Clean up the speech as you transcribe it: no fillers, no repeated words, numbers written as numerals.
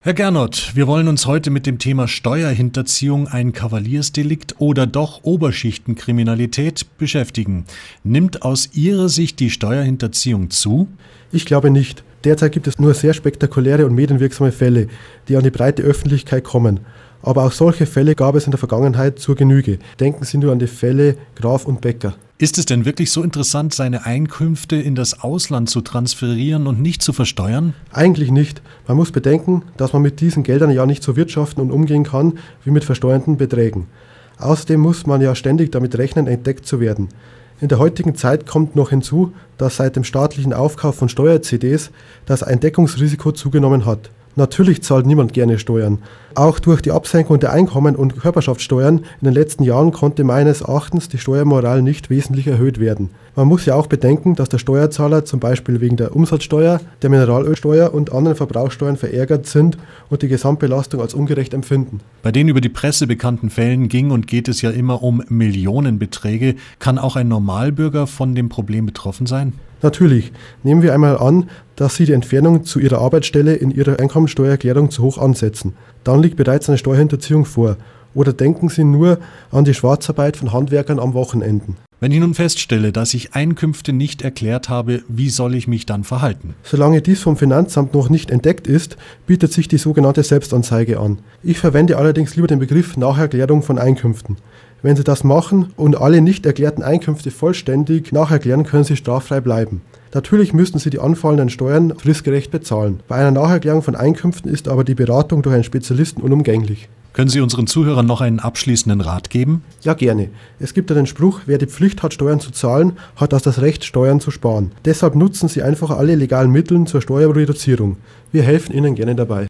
Herr Gernot, wir wollen uns heute mit dem Thema Steuerhinterziehung, ein Kavaliersdelikt oder doch Oberschichtenkriminalität beschäftigen. Nimmt aus Ihrer Sicht die Steuerhinterziehung zu? Ich glaube nicht. Derzeit gibt es nur sehr spektakuläre und medienwirksame Fälle, die an die breite Öffentlichkeit kommen. Aber auch solche Fälle gab es in der Vergangenheit zur Genüge. Denken Sie nur an die Fälle Graf und Becker. Ist es denn wirklich so interessant, seine Einkünfte in das Ausland zu transferieren und nicht zu versteuern? Eigentlich nicht. Man muss bedenken, dass man mit diesen Geldern ja nicht so wirtschaften und umgehen kann wie mit versteuerten Beträgen. Außerdem muss man ja ständig damit rechnen, entdeckt zu werden. In der heutigen Zeit kommt noch hinzu, dass seit dem staatlichen Aufkauf von Steuer-CDs das Entdeckungsrisiko zugenommen hat. Natürlich zahlt niemand gerne Steuern. Auch durch die Absenkung der Einkommen- und Körperschaftssteuern in den letzten Jahren konnte meines Erachtens die Steuermoral nicht wesentlich erhöht werden. Man muss ja auch bedenken, dass der Steuerzahler zum Beispiel wegen der Umsatzsteuer, der Mineralölsteuer und anderen Verbrauchssteuern verärgert sind und die Gesamtbelastung als ungerecht empfinden. Bei den über die Presse bekannten Fällen ging und geht es ja immer um Millionenbeträge. Kann auch ein Normalbürger von dem Problem betroffen sein? Natürlich. Nehmen wir einmal an, dass Sie die Entfernung zu Ihrer Arbeitsstelle in Ihrer Einkommensteuererklärung zu hoch ansetzen. Dann liegt bereits eine Steuerhinterziehung vor. Oder denken Sie nur an die Schwarzarbeit von Handwerkern am Wochenenden. Wenn ich nun feststelle, dass ich Einkünfte nicht erklärt habe, wie soll ich mich dann verhalten? Solange dies vom Finanzamt noch nicht entdeckt ist, bietet sich die sogenannte Selbstanzeige an. Ich verwende allerdings lieber den Begriff Nacherklärung von Einkünften. Wenn Sie das machen und alle nicht erklärten Einkünfte vollständig nacherklären, können Sie straffrei bleiben. Natürlich müssten Sie die anfallenden Steuern fristgerecht bezahlen. Bei einer Nacherklärung von Einkünften ist aber die Beratung durch einen Spezialisten unumgänglich. Können Sie unseren Zuhörern noch einen abschließenden Rat geben? Ja, gerne. Es gibt ja den Spruch, wer die Pflicht hat, Steuern zu zahlen, hat auch das Recht, Steuern zu sparen. Deshalb nutzen Sie einfach alle legalen Mittel zur Steuerreduzierung. Wir helfen Ihnen gerne dabei.